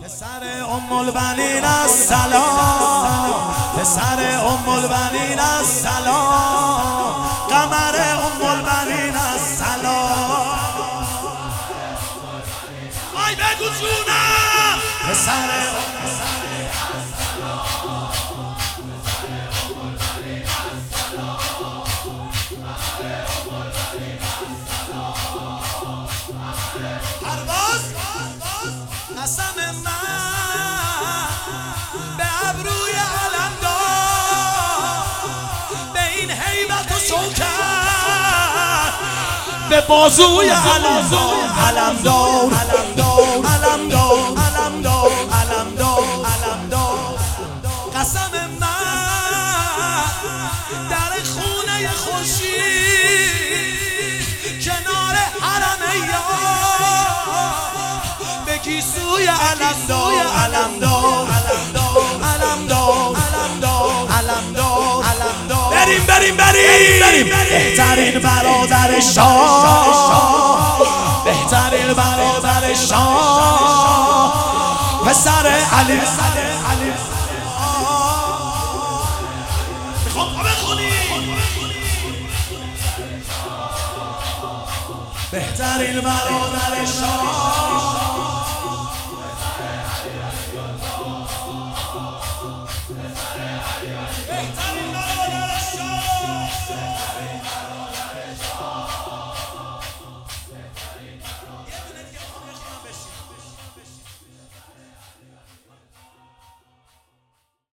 پسر البنین السلام، پسر البنین السلام، قمر البنین السلام. آی بگو جونم پسر قسم من به ابروی علمدار، به این هیبت و شوکت، به بازوی علمدار، علمدار، علمدار، علمدار، علمدار، علمدار، علمدار. قسم من در خونه خورشید کنار حرم گیسوی علمدار، علمدار، علمدار، علمدار، علمدار، علمدار. بریم بریم بریم بهترین برادر شاه، بهترین برادر شاه، پسر علی. میخوام بخونی بهترین برادر شاه.